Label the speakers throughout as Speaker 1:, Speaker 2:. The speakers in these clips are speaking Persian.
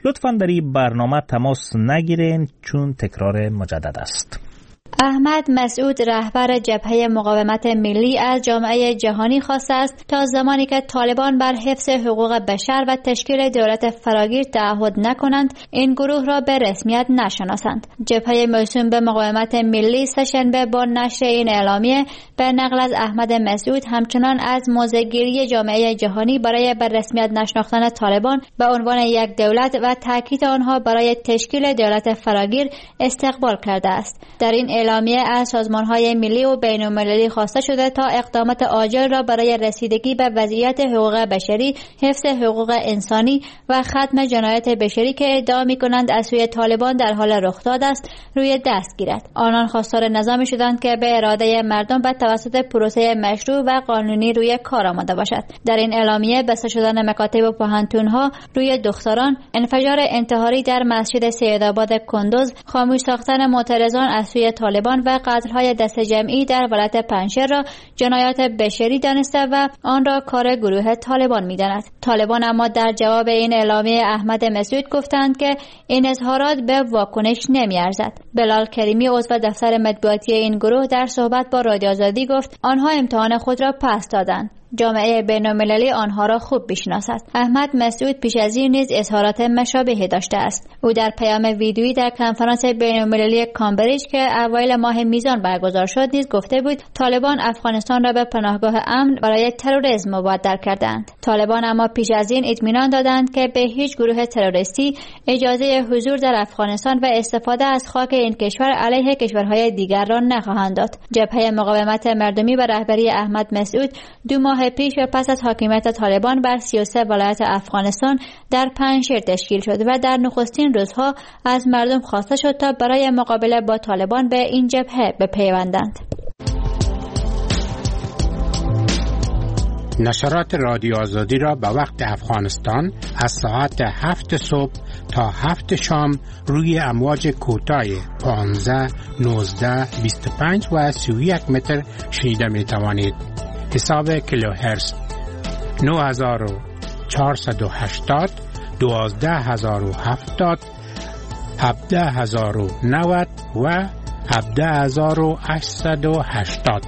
Speaker 1: لطفاً در این برنامه تماس نگیرین چون تکرار مجدد است.
Speaker 2: احمد مسعود رهبر جبهه مقاومت ملی از جامعه جهانی خواسته است تا زمانی که طالبان بر حفظ حقوق بشر و تشکیل دولت فراگیر تعهد نکنند این گروه را به رسمیت نشناسند. جبهه موسوم به مقاومت ملی سه‌شنبه با نشر این اعلامیه به نقل از احمد مسعود همچنان از موضع‌گیری جامعه جهانی برای به رسمیت نشناختن طالبان به عنوان یک دولت و تاکید آنها برای تشکیل دولت فراگیر استقبال کرده است. در این اعلامیه از سازمان‌های ملی و بین‌المللی خواسته شده تا اقدامات عاجل را برای رسیدگی به وضعیت حقوق بشری، حفظ حقوق انسانی و ختم جنایات بشری که ادعا می‌کنند از سوی طالبان در حال رخ داده است روی دست گیرد. آنان خواستار نظامی شدند که به اراده مردم و توسط پروسه مشروع و قانونی روی کار آمده باشد. در این اعلامیه بسته شدن مکاتب و پوهنتون‌ها روی دختران، انفجار انتحاری در مسجد سیدآباد کندوز، خاموش ساختن معترضان از سوی طالبان و قتل‌های دست جمعی در ولایت پنجشیر را جنایات بشری دانسته و آن را کار گروه طالبان می‌داند. طالبان اما در جواب این اعلامیه احمد مسعود گفتند که این اظهارات به واکنش نمی‌ارزد. بلال کریمی عضو دفتر مطبوعاتی این گروه در صحبت با رادیو آزادی گفت آنها امتحان خود را پس دادند. جامعه بین‌المللی آنها را خوب می‌شناسد. احمد مسعود پیش از این نیز اظهارات مشابهی داشته است. او در پیام ویدیویی در کنفرانس بین‌المللی کامبریج که اوایل ماه میزان برگزار شد نیز گفته بود طالبان افغانستان را به پناهگاه امن برای تروریسم مبدل کردند. طالبان اما پیش از این اطمینان دادند که به هیچ گروه تروریستی اجازه حضور در افغانستان و استفاده از خاک این کشور علیه کشورهای دیگر را نخواهند داد. جبهه مقاومت مردمی به رهبری احمد مسعود 2 ماه پیش و پس از حاکمیت طالبان بر 33 ولایت افغانستان در پنجشیر تشکیل شد و در نخستین روزها از مردم خواسته شد تا برای مقابله با طالبان به این جبهه بپیوندند.
Speaker 3: نشرات رادیو آزادی را به وقت افغانستان از ساعت 7 صبح تا 7 شام روی امواج کوتاه 15, 19, 25 و 31 متر شنیده می توانید. حساب کیلوهرتز 9480, 12070, 17090 و 17880.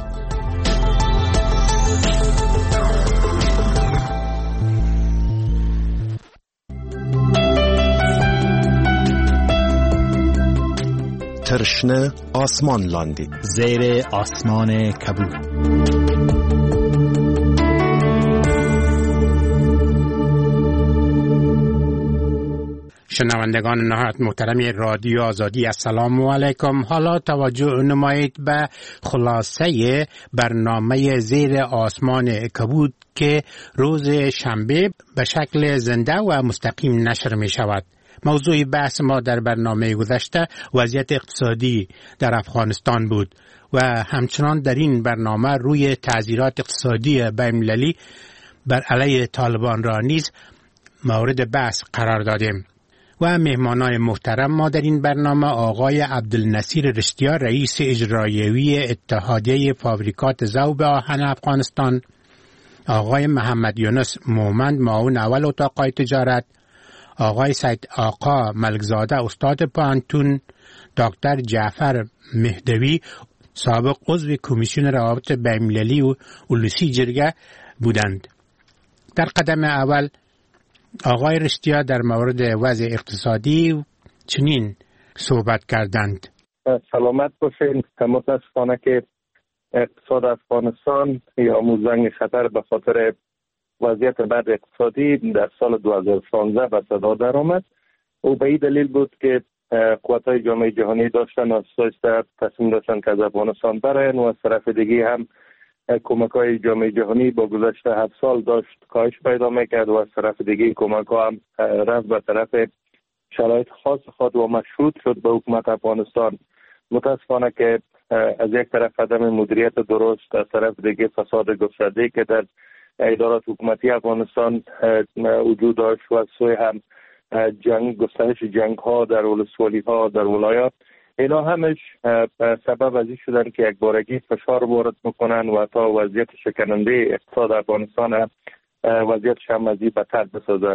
Speaker 4: ترشنه آسمان لاندی
Speaker 1: زیر آسمان کبود.
Speaker 3: شنوندگان نهایت محترم رادیو آزادی، السلام علیکم. حالا توجه نمایید به خلاصه برنامه زیر آسمان کبود که روز شنبه به شکل زنده و مستقیم نشر می شود. موضوع بحث ما در برنامه گذشته وضعیت اقتصادی در افغانستان بود و همچنان در این برنامه روی تعزیرات اقتصادی بین‌المللی بر علیه طالبان را نیز مورد بحث قرار دادیم. و مهمانان محترم ما در این برنامه آقای عبدالنصیر رشتیا، رئیس اجرایی اتحادیه فابریکات ذوب آهن افغانستان، آقای محمد یونس مومند، معاون اول اتاق تجارت، آقای سید آقا ملکزاده، استاد پوهنتون، دکتر جعفر مهدوی، سابق عضو کمیسیون روابط بین‌المللی و اولوسی جرگه بودند. در قدم اول آقای رشتیا در مورد وضع اقتصادی چنین صحبت کردند.
Speaker 5: سلامت باشین. متاسفانه که اقتصاد افغانستان یا موزنگ خطر به خاطر وضعیت بد اقتصادی در سال 2016 به صدا در آمد. او به این دلیل بود که قوت‌های جامعه جهانی داشتن آساسا تصمیم داشتن که از افغانستان برن و از طرف دیگه هم کمک‌های جامعه جهانی با گذشت 7 سال داشت کاهش پیدا می‌کرد و از طرف دیگه کمک‌ها هم رفت به طرف شرایط خاص خود و مشروط شد به حکومت افغانستان. متاسفانه که از یک طرف عدم مدیریت درست، از طرف دیگه فساد گسترده که در ادارات حکومتی افغانستان وجود داشت و از سوی هم گسترش جنگ‌ها در ولسوالی‌ها در ولایات، اینا همش سبب از این شدن که یک بارگی فشار وارد میکنن و تا وضعیت شکننده اقتصاد افغانستان وضعیتش هم از این بدتر بسازن.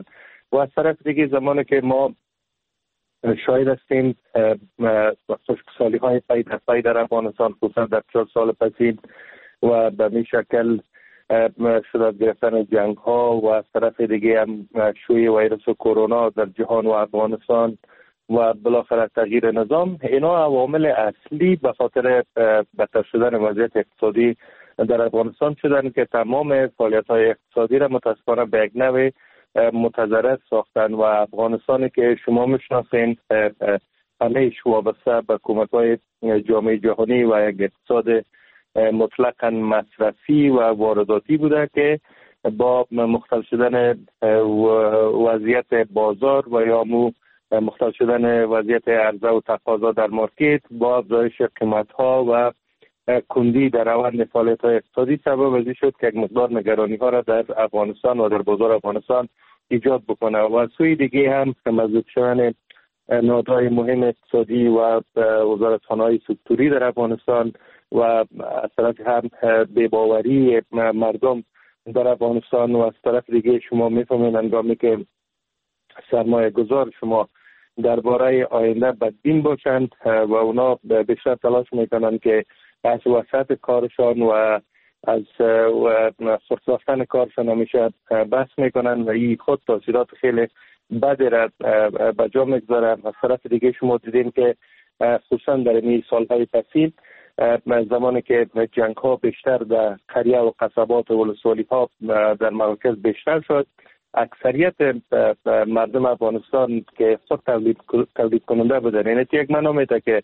Speaker 5: و از طرف دیگه زمانی که ما شاید هستیم خشکسالی های پی در افغانستان خصوصا در 4 سال پسین و به می شکل شدت گرفتن جنگ ها و از طرف دیگه هم شیوع ویروس کرونا در جهان و افغانستان و بالاخره تغییر نظام، اینا عوامل اصلی به خاطر بدتر شدن وضعیت اقتصادی در افغانستان شدن که تمام فعالیت های اقتصادی را متاسفانه به یک نوع متضرر ساختن و افغانستانی که شما میشناسین همه‌اش وابسته به حکومت‌های جامعه جهانی و یک اقتصاد مطلقاً مصرفی و وارداتی بوده که با مختل شدن وضعیت بازار و یا مختل شدن وضعیت عرضه و تقاضا در مارکت با افزایش قیمت‌ها و کندی در روند فعالیت‌های اقتصادی سبب ازی شد که یک مقدار نگرانی‌ها را در افغانستان و در بازار افغانستان ایجاد بکنه و سوی دیگه هم مزید شدن نهادهای مهم اقتصادی و وزارتخانه‌های سکتوری در افغانستان و از طرف هم بی‌باوری مردم در افغانستان و از طرف دیگه شما می‌فهمید هنگامی که سرمایه گذار شما درباره آینده بدبین باشند و اونا بیشتر تلاش میکنن که از وسط کارشان و از سرساختن کارشان همیشه بحث میکنن و این خود تاثیرات خیلی بدی را به جا میگذارن. از طرف دیگه شما دیدین که خصوصا در این سالهای پسین زمانی که جنگ ها بیشتر در قریه و قصبات و ولسوالی ها در مراکز بیشتر شد، اکثریت مردم افغانستان که خود تولید کننده بودن، یعنی یک معنا میده که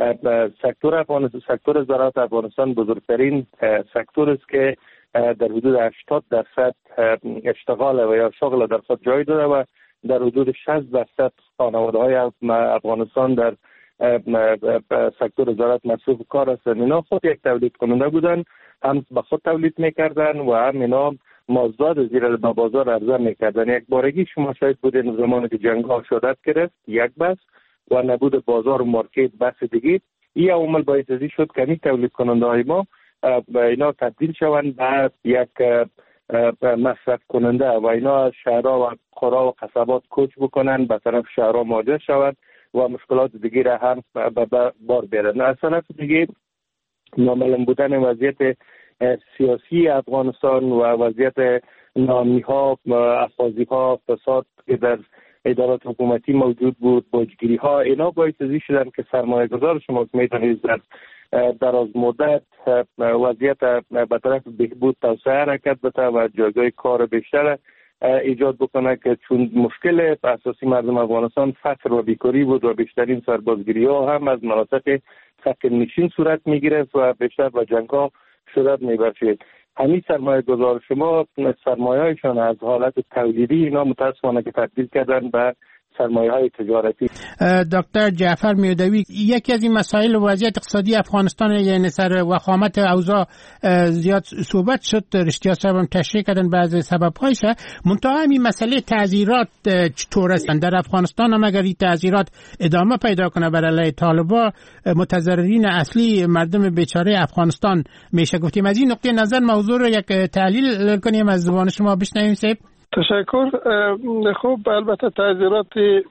Speaker 5: سکتور زراعت افغانستان بزرگترین سکتور است که در حدود 80% اشتغال و یا شغل در خود جای داده و در حدود 60% خانواده های افغانستان در سکتور زراعت مصروف کار هستند. اینا خود یک تولید کننده بودن، هم به خود تولید میکردن و هم اینا مازاد زیر به بازار عرضه میکردن. یک بارگی شما شاید بودین زمانی که جنگ ها شدت گرفت یک بس و نبود بازار و مارکت بس دیگه، این عوامل باعث ازی شد که این تولید کننده های ما اینا تبدیل شوند به یک مصرف کننده و اینا شهرها و قرا و قصبات کوچ بکنن، به طرف شهرها مواجه شوند و مشکلات دیگه را هم به بار بیارن. از طرف دیگه نامعلوم بودن وضعیت سیاسی افغانستان و وضعیت نامی ها، افغازی ها، فساد که در ادارات حکومتی موجود بود، باجگیری ها، اینا باعث ازی شدن که سرمایه گذار شما میتونید در دراز مدت وضعیت به طرف بهبود توسعه حرکت بده و جایگاه کار بیشتر ایجاد بکنه که چون مشکل اساسی مردم افغانستان فقر و بیکاری بود و بیشترین سربازگیری ها هم از مناطق ساکن نشین صورت میگیره و بیشتر با جنگ ها شدت میبخشید. همین سرمایه گذار شما سرمایه هایشان از حالت تولیدی اینا متاسفانه که تبدیل کردن به سرمایه های تجارتی.
Speaker 3: دکتر جعفر میردوی، یکی از این مسائل وضعیت اقتصادی افغانستان یعنی سر وخامت اوضاع زیاد صحبت شد، رشتیا صاحب هم تشریح کردن بعضی سبب‌هایش. منتها همین مسئله تعزیرات چطور هستند در افغانستان؟ هم اگر این تعزیرات ادامه پیدا کنه بر علیه طالبان، متضررین اصلی مردم بیچاره افغانستان میشه گفتیم. از این نقطه نظر موضوع رو یک تحلیل کنیم، از زبان شما بشنویم.
Speaker 6: تشکر. خب البته تعزیرات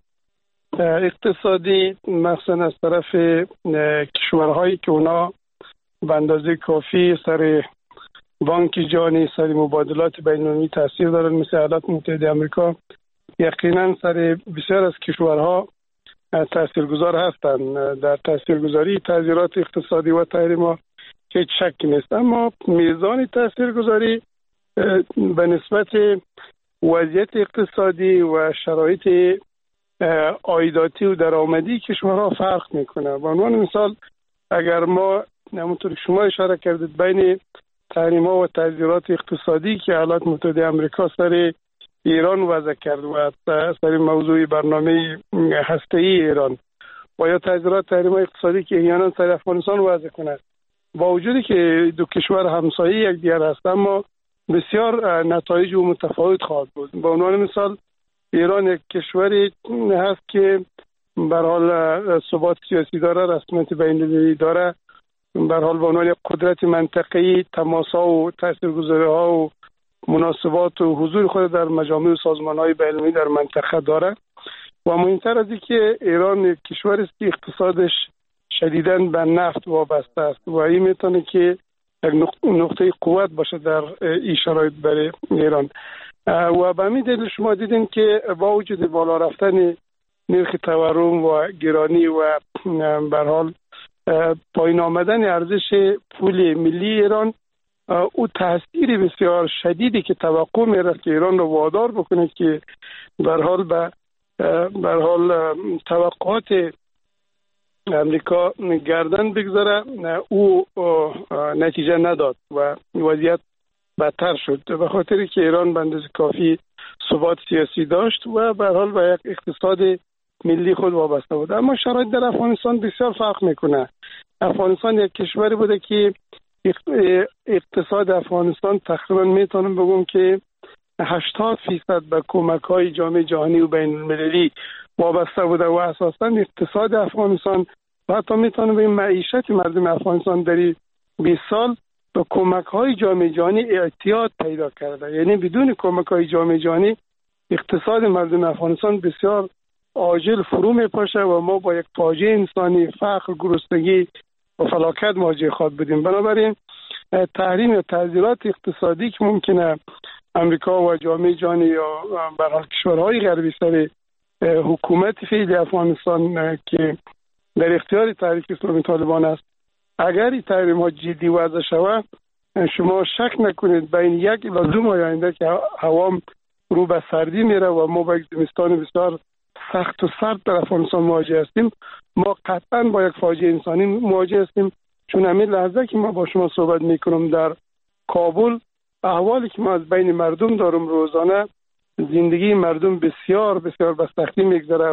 Speaker 6: اقتصادی مخصوصا از طرف کشورهایی که اونا به اندازه کافی سر بانک جهانی، سر مبادلات بین‌المللی تاثیر دارن، مثل ایالات متحده آمریکا، یقینا سر بسیار از کشورها تاثیرگذار هستند. در تاثیرگذاری تعزیرات اقتصادی و تحریم‌ها هیچ شکی نیست، اما میزان تاثیرگذاری به نسبت وضعیت اقتصادی و شرایط عایداتی و درآمدی کشورها فرق میکنه. به عنوان مثال اگر ما همونطور که شما اشاره کردید بین تحریم‌ها و تعزیرات اقتصادی که ایالات متحده آمریکا سر ایران وضع کرد و سر موضوع برنامه هسته‌ای ایران و یا تعزیرات تحریم‌های اقتصادی که احیانا سر افغانستان وضع کنند، با وجودی که دو کشور همسایه یکدیگر هستند اما بسیار نتایج متفاوت خواهد بود. به عنوان مثال ایران یک کشوری هست که به حال ثبات سیاسی داره، رسمیت بین‌المللی داره، به حال به عنوان قدرت منطقه‌ای تماس‌ها و تاثیرگذاری‌ها و مناسبات و حضور خود در مجامع و سازمان‌های بین‌المللی در منطقه داره و مهمتر از این که ایران یک کشور است که اقتصادش شدیداً به نفت وابسته است و این میتونه که یک نقطه قوت باشه در این شرایط برای ایران. و به همین دلیل شما دیدین که با وجود بالا رفتن نرخ تورم و گرانی و به هر حال پایین آمدن ارزش پول ملی ایران، او تاثیر بسیار شدیدی که توقع می‌رفت که ایران رو وادار بکنه که به هر حال توقعات امریکا گردن بگذاره، او نتیجه نداد و وضعیت بدتر شد، به خاطری که ایران به اندازه کافی ثبات سیاسی داشت و به هر حال به یک اقتصاد ملی خود وابسته بود. اما شرایط در افغانستان بسیار فرق میکنه. افغانستان یک کشوری بوده که اقتصاد افغانستان تقریبا میتونم بگم که 80% به کمک‌های جامعه جهانی و بین المللی وابسته بوده و اساساً اقتصاد افغانستان و حتی میتونم بگم معیشت مردم افغانستان در 20 سال به کمک‌های جامعه جهانی اعتیاد پیدا کرده. یعنی بدون کمک‌های جامعه جهانی اقتصاد مردم افغانستان بسیار عاجل فرو میپاشه و ما با یک فاجعه انسانی، فقر، گرسنگی و فلاکت مواجه خواهد بودیم. بنابراین تحریم یا تعزیرات اقتصادی که ممکنه امریکا و جامعه جهانی یا برای کشورهای غربی سر حکومت فعلی افغانستان که در اختیار تحریک اسلامی طالبان است، اگر این تحریم ها جدی وضع شود، شما شک نکنید بین 1 الی 2 ماه آینده که هوا رو به سردی میره و ما با یک زمستان بسیار سخت و سرد در افغانستان مواجه هستیم، ما قطعا با یک فاجعه انسانی مواجه هستیم. چون همین لحظه که ما با شما صحبت میکنم در کابل، احوالی که ما از بین مردم دارم روزانه، زندگی مردم بسیار بسیار به سختی میگذره